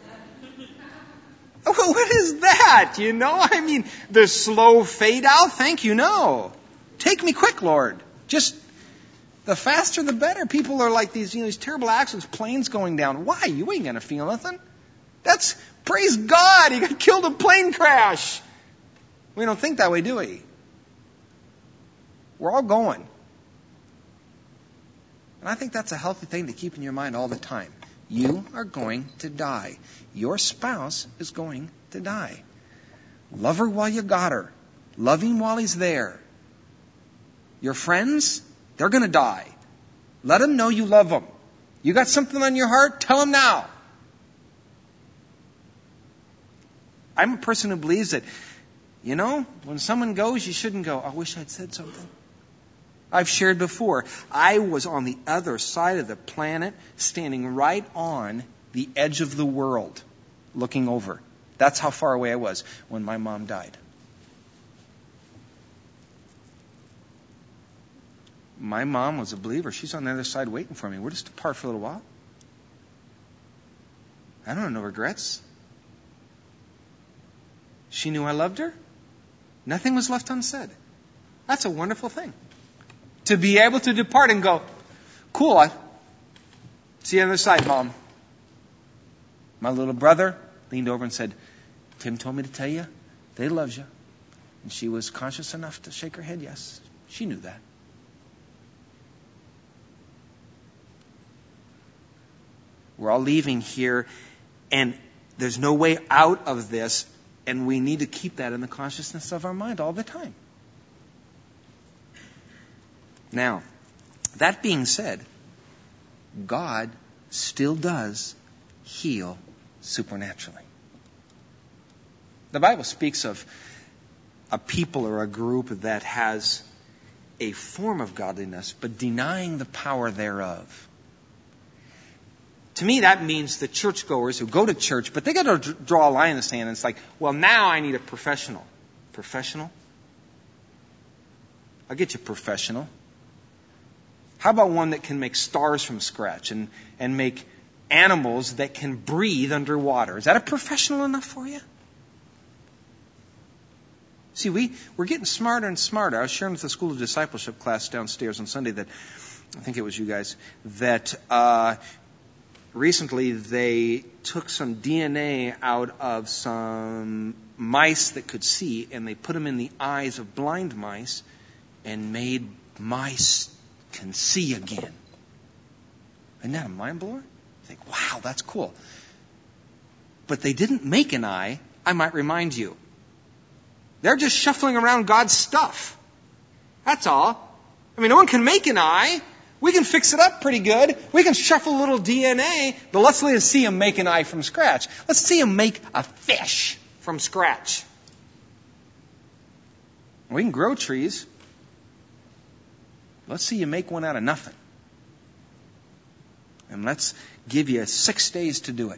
What is that? You know, I mean, the slow fade out? Thank you, no. Take me quick, Lord. Just the faster, the better. People are like these, you know, these terrible accidents, planes going down. Why? You ain't going to feel nothing. That's, praise God, he got killed in a plane crash. We don't think that way, do we? We're all going. And I think that's a healthy thing to keep in your mind all the time. You are going to die. Your spouse is going to die. Love her while you got her. Love him while he's there. Your friends, they're going to die. Let them know you love them. You got something on your heart? Tell them now. I'm a person who believes that, you know, when someone goes, you shouldn't go, I wish I'd said something. I've shared before, I was on the other side of the planet, standing right on the edge of the world, looking over. That's how far away I was when my mom died. My mom was a believer. She's on the other side waiting for me. We're just apart for a little while. I don't have no regrets. She knew I loved her. Nothing was left unsaid. That's a wonderful thing. To be able to depart and go, cool, I see you on the other side, Mom. My little brother leaned over and said, Tim told me to tell you, they loves you. And she was conscious enough to shake her head, yes. She knew that. We're all leaving here, and there's no way out of this, and we need to keep that in the consciousness of our mind all the time. Now, that being said, God still does heal supernaturally. The Bible speaks of a people or a group that has a form of godliness, but denying the power thereof. To me, that means the churchgoers who go to church, but they got to draw a line in the sand. And it's like, well, now I need a professional. Professional? I'll get you professional. How about one that can make stars from scratch and, and make animals that can breathe underwater? Is that a professional enough for you? See, we, we're getting smarter and smarter. I was sharing with the School of Discipleship class downstairs on Sunday that, I think it was you guys, that uh, recently they took some D N A out of some mice that could see, and they put them in the eyes of blind mice and made mice can see again. Isn't that a mind blower? You think, wow, that's cool. But they didn't make an eye, I might remind you. They're just shuffling around God's stuff. That's all. I mean, no one can make an eye. We can fix it up pretty good. We can shuffle a little D N A, but let's see him make an eye from scratch. Let's see him make a fish from scratch. We can grow trees. Let's see you make one out of nothing. And let's give you six days to do it.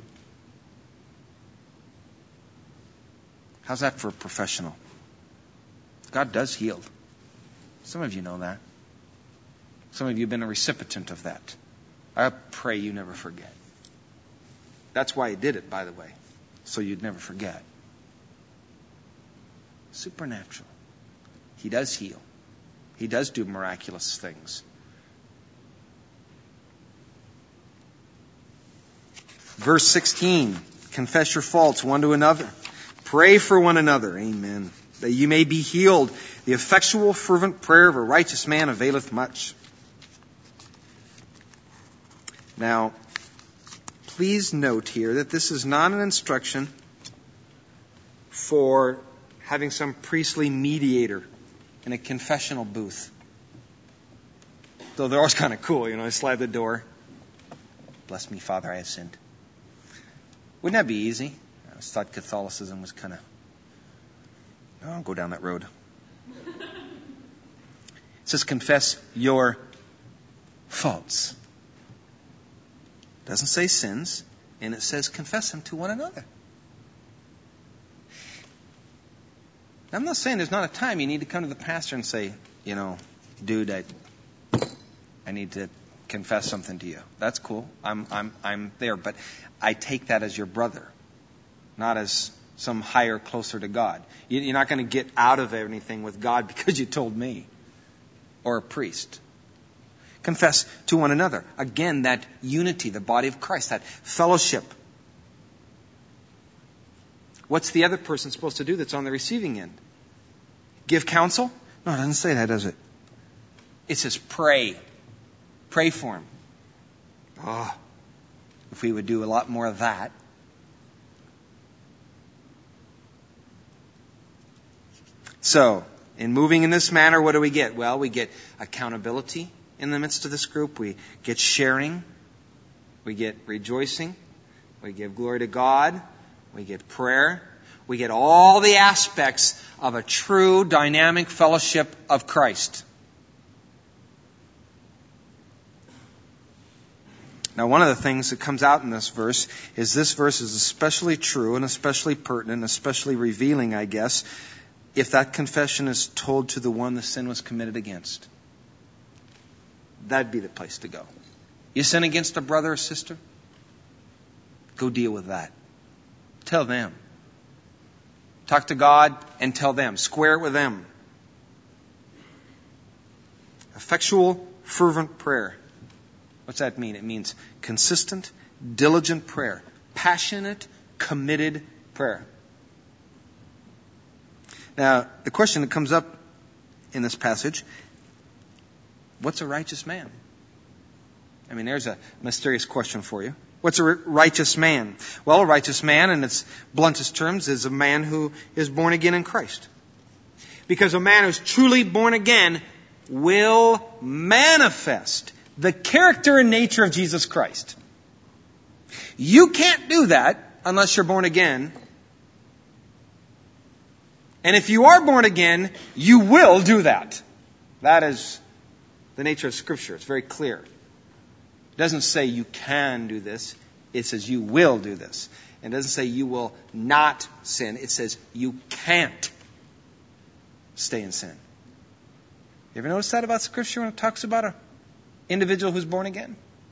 How's that for a professional? God does heal. Some of you know that. Some of you have been a recipient of that. I pray you never forget. That's why he did it, by the way, so you'd never forget. Supernatural. He does heal. He does do miraculous things. Verse sixteen, confess your faults one to another. Pray for one another. Amen. That you may be healed. The effectual, fervent prayer of a righteous man availeth much. Now, please note here that this is not an instruction for having some priestly mediator in a confessional booth. Though they're always kind of cool, you know, I slide the door. Bless me, Father, I have sinned. Wouldn't that be easy? I always thought Catholicism was kind of, oh, I'll go down that road. It says confess your faults. It doesn't say sins, and it says confess them to one another. I'm not saying there's not a time you need to come to the pastor and say, you know, dude, I, I need to confess something to you. That's cool. I'm, I'm, I'm there, but I take that as your brother, not as some higher, closer to God. You're not going to get out of anything with God because you told me or a priest. Confess to one another. Again, that unity, the body of Christ, that fellowship. What's the other person supposed to do that's on the receiving end? Give counsel? No, it doesn't say that, does it? It says pray. Pray for him. Oh, if we would do a lot more of that. So, in moving in this manner, what do we get? Well, we get accountability in the midst of this group. We get sharing. We get rejoicing. We give glory to God. We get prayer. We get all the aspects of a true dynamic fellowship of Christ. Now, one of the things that comes out in this verse is this verse is especially true and especially pertinent, especially revealing, I guess, if that confession is told to the one the sin was committed against. That'd be the place to go. You sin against a brother or sister? Go deal with that. Tell them. Talk to God and tell them. Square it with them. Effectual, fervent prayer. What's that mean? It means consistent, diligent prayer. Passionate, committed prayer. Now, the question that comes up in this passage, what's a righteous man? I mean, there's a mysterious question for you. What's a righteous man? Well, a righteous man, in its bluntest terms, is a man who is born again in Christ. Because a man who's truly born again will manifest the character and nature of Jesus Christ. You can't do that unless you're born again. And if you are born again, you will do that. That is the nature of Scripture. It's very clear. It doesn't say you can do this. It says you will do this. And it doesn't say you will not sin. It says you can't stay in sin. You ever notice that about Scripture when it talks about an individual who's born again?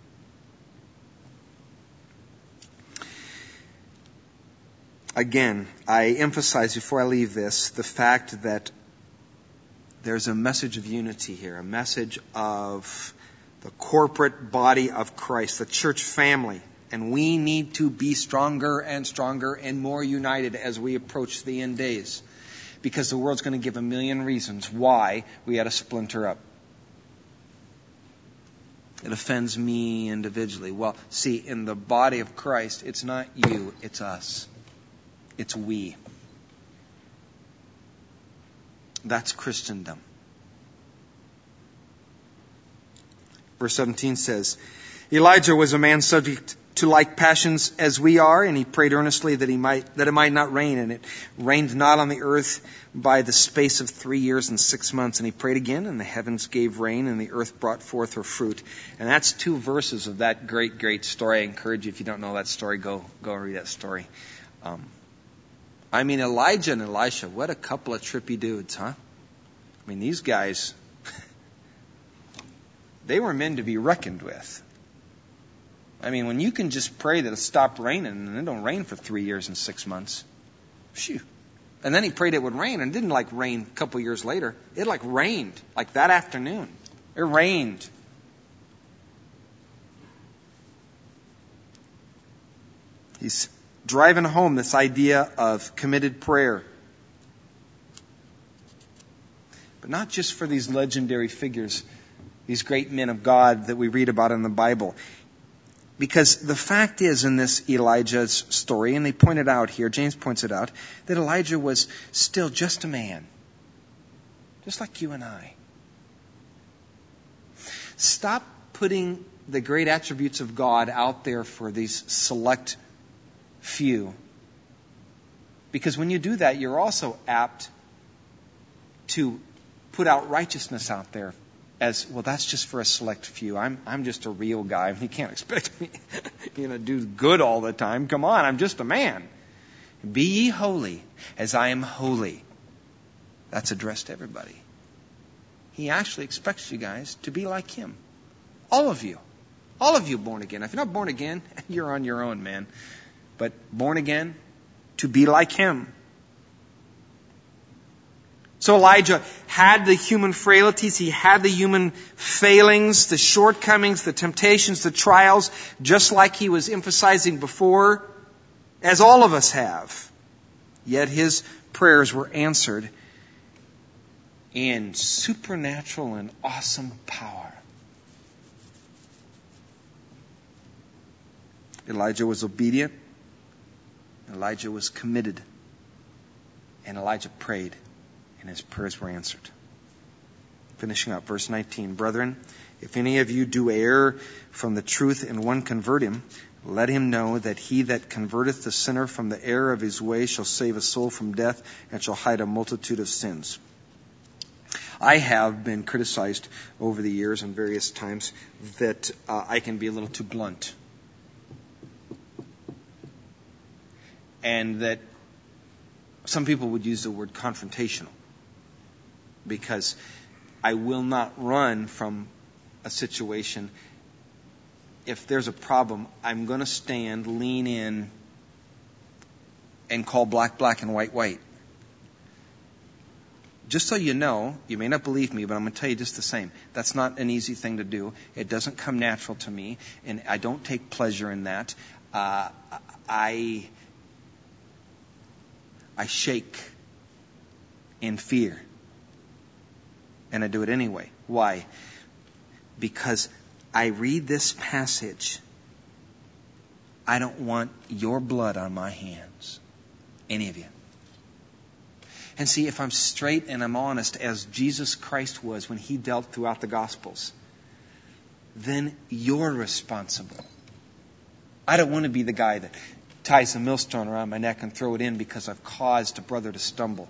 Again, I emphasize before I leave this the fact that there's a message of unity here, a message of the corporate body of Christ, the church family. And we need to be stronger and stronger and more united as we approach the end days. Because the world's going to give a million reasons why we ought to splinter up. It offends me individually. Well, see, in the body of Christ, it's not you, it's us. It's we. That's Christendom. Verse seventeen says, Elijah was a man subject to like passions as we are, and he prayed earnestly that he might that it might not rain, and it rained not on the earth by the space of three years and six months. And he prayed again, and the heavens gave rain, and the earth brought forth her fruit. And that's two verses of that great, great story. I encourage you, if you don't know that story, go go read that story. Um, I mean, Elijah and Elisha, what a couple of trippy dudes, huh? I mean, these guys, they were men to be reckoned with. I mean, when you can just pray that it stopped raining and it don't rain for three years and six months. Phew. And then he prayed it would rain, and it didn't like rain a couple years later. It like rained, like that afternoon. It rained. He's driving home this idea of committed prayer. But not just for these legendary figures, these great men of God that we read about in the Bible. Because the fact is in this Elijah's story, and they point it out here, James points it out, that Elijah was still just a man. Just like you and I. Stop putting the great attributes of God out there for these select few. Because when you do that, you're also apt to put out righteousness out there as, well, that's just for a select few. I'm I'm just a real guy. You can't expect me you know, do good all the time. Come on, I'm just a man. Be ye holy as I am holy. That's addressed to everybody. He actually expects you guys to be like him. All of you. All of you born again. If you're not born again, you're on your own, man. But born again, to be like him. So Elijah had the human frailties, he had the human failings, the shortcomings, the temptations, the trials, just like he was emphasizing before, as all of us have. Yet his prayers were answered in supernatural and awesome power. Elijah was obedient. Elijah was committed. And Elijah prayed. And his prayers were answered. Finishing up, verse nineteen. Brethren, if any of you do err from the truth and one convert him, Let him know that he that converteth the sinner from the error of his way shall save a soul from death and shall hide a multitude of sins. I have been criticized over the years and various times that uh, I can be a little too blunt. And that some people would use the word confrontational, because I will not run from a situation. If there's a problem, I'm going to stand, lean in, and call black, black, and white, white. Just so you know, you may not believe me, but I'm going to tell you just the same. That's not an easy thing to do. It doesn't come natural to me, and I don't take pleasure in that. Uh, I, I shake in fear, and I do it anyway. Why? Because I read this passage. I don't want your blood on my hands. Any of you. And see, if I'm straight and I'm honest, as Jesus Christ was when he dealt throughout the Gospels, then you're responsible. I don't want to be the guy that ties a millstone around my neck and throw it in because I've caused a brother to stumble.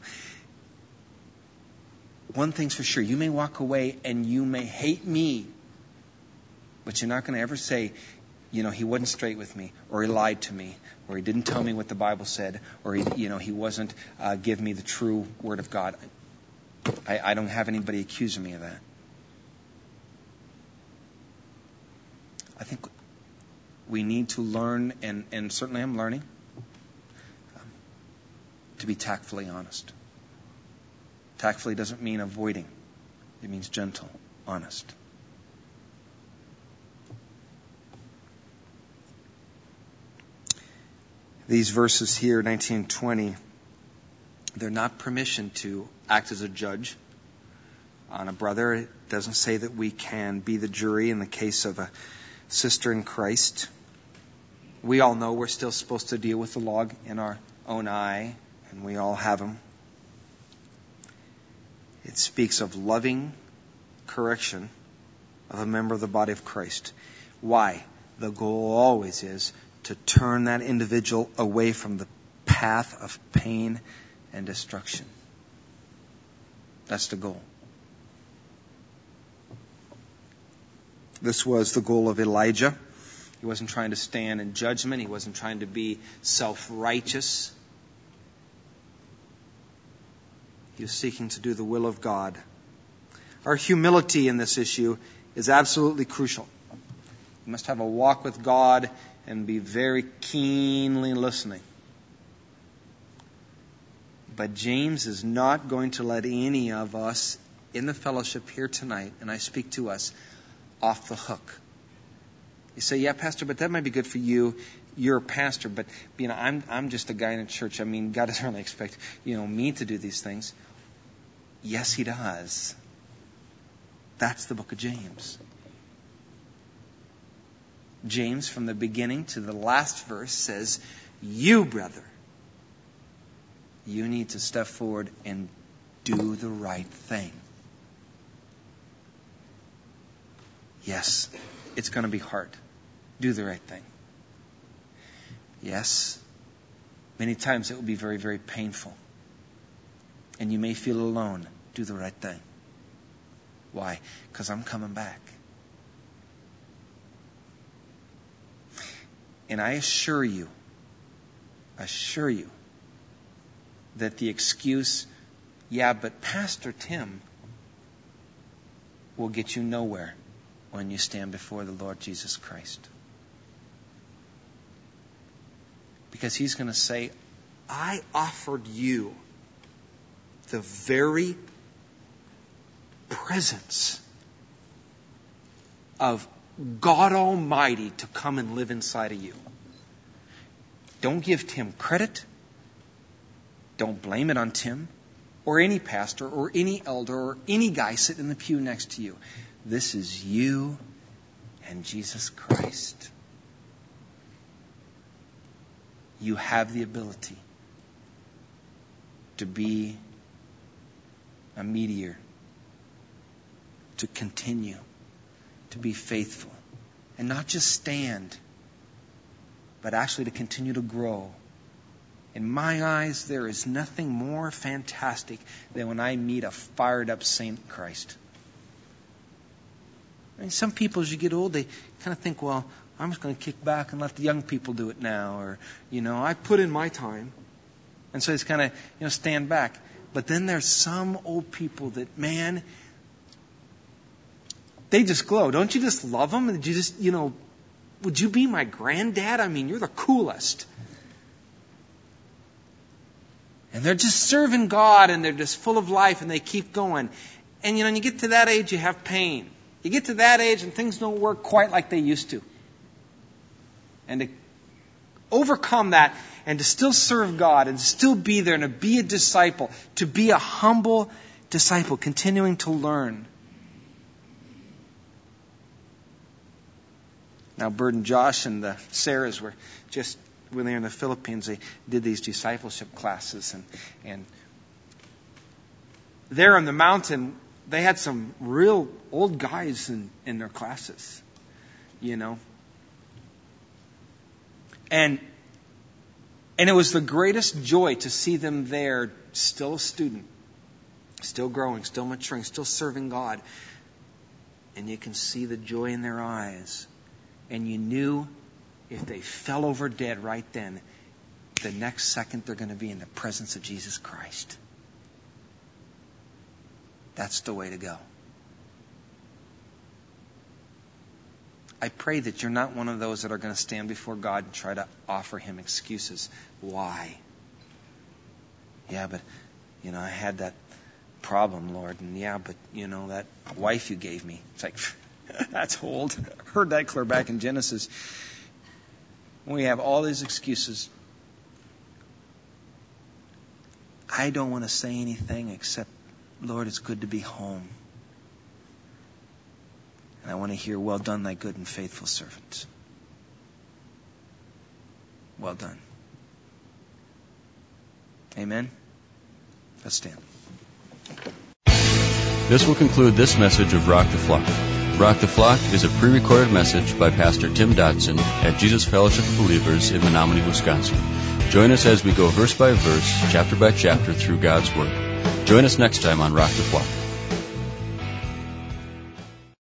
One thing's for sure, you may walk away and you may hate me, but you're not going to ever say, you know, he wasn't straight with me, or he lied to me, or he didn't tell me what the Bible said, or he, you know, he wasn't uh, give me the true Word of God. I, I don't have anybody accusing me of that. I think we need to learn, and, and certainly I'm learning, um, to be tactfully honest. Tactfully doesn't mean avoiding. It means gentle, honest. These verses here, nineteen and twenty, they're not permission to act as a judge on a brother. It doesn't say that we can be the jury in the case of a sister in Christ. We all know we're still supposed to deal with the log in our own eye, and we all have them. It speaks of loving correction of a member of the body of Christ. Why? The goal always is to turn that individual away from the path of pain and destruction. That's the goal. This was the goal of Elijah. He wasn't trying to stand in judgment. He wasn't trying to be self-righteous. He was seeking to do the will of God. Our humility in this issue is absolutely crucial. We must have a walk with God and be very keenly listening. But James is not going to let any of us in the fellowship here tonight, and I speak to us, off the hook. You say, yeah, Pastor, but that might be good for you. You're a pastor, but you know, I'm I'm just a guy in a church. I mean, God doesn't really expect, you know, me to do these things. Yes, He does. That's the book of James. James, from the beginning to the last verse, says, you, brother, you need to step forward and do the right thing. Yes, it's going to be hard. Do the right thing. Yes, many times it will be very, very painful. And you may feel alone. Do the right thing. Why? Because I'm coming back. And I assure you, assure you, that the excuse, yeah, but Pastor Tim, will get you nowhere when you stand before the Lord Jesus Christ. Because He's going to say, I offered you the very presence of God Almighty to come and live inside of you. Don't give Tim credit. Don't blame it on Tim or any pastor or any elder or any guy sitting in the pew next to you. This is you and Jesus Christ. You have the ability to be a meteor, to continue, to be faithful, and not just stand, but actually to continue to grow. In my eyes, there is nothing more fantastic than when I meet a fired up saint in Christ. I mean, some people, as you get old, they kind of think, well, I'm just going to kick back and let the young people do it now. Or, you know, I put in my time. And so it's kind of, you know, stand back. But then there's some old people that, man, they just glow. Don't you just love them? And you just, you know, would you be my granddad? I mean, you're the coolest. And they're just serving God, and they're just full of life, and they keep going. And, you know, when you get to that age, you have pain. You get to that age, and things don't work quite like they used to. And to overcome that, and to still serve God, and to still be there, and to be a disciple, to be a humble disciple, continuing to learn. Now, Bert and Josh and the Sarahs were just, when they were in the Philippines, they did these discipleship classes. And, and there on the mountain, they had some real old guys in, in their classes, you know. And and it was the greatest joy to see them there, still a student, still growing, still maturing, still serving God. And you can see the joy in their eyes. And you knew if they fell over dead right then, the next second they're going to be in the presence of Jesus Christ. That's the way to go. I pray that you're not one of those that are going to stand before God and try to offer Him excuses. Why? Yeah, but, you know, I had that problem, Lord. And yeah, but, you know, that wife you gave me. It's like, that's old. I heard that clear back in Genesis. We have all these excuses. I don't want to say anything except, Lord, it's good to be home. And I want to hear, well done, thy good and faithful servant. Well done. Amen? Let's stand. This will conclude this message of Rock the Flock. Rock the Flock is a pre-recorded message by Pastor Tim Dodson at Jesus Fellowship of Believers in Menominee, Wisconsin. Join us as we go verse by verse, chapter by chapter through God's Word. Join us next time on Rock the Flock.